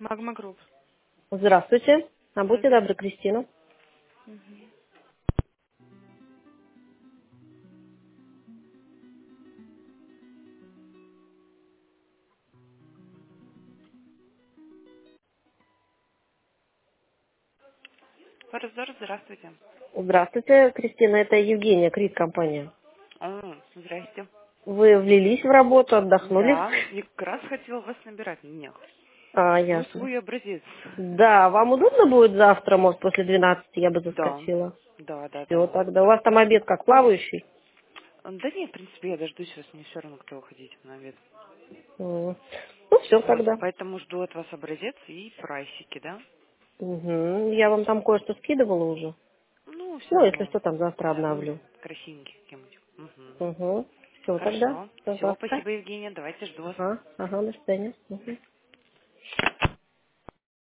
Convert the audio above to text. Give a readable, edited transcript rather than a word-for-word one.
Магма Групп. Здравствуйте. А будьте Здравствуйте. добры, Кристина. Форзор, здравствуйте. Здравствуйте, Кристина. Это Евгения, Крит компания. Здрасте. Вы влились в работу, отдохнули? Да, и как раз хотела вас набирать. Нет. Жду Ясно. свой образец. Да, вам удобно будет завтра, может, после 12 я бы Да, заскочила? да, да, Все, да. тогда. У вас там обед как плавающий? Да нет, в принципе, я дождусь вас, мне все равно, кто выходить на обед. Ну, все Вот, тогда. поэтому жду от вас образец и прайсики, да? Угу. Я вам там кое-что скидывала уже. Ну, все Ну, если равно. что, там завтра Свой обновлю. красивенький каким-нибудь. Угу. Угу. Все, тогда. Хорошо. До Все, завтра. спасибо, Евгения. Давайте жду вас. Ага, до свидания. Мгм.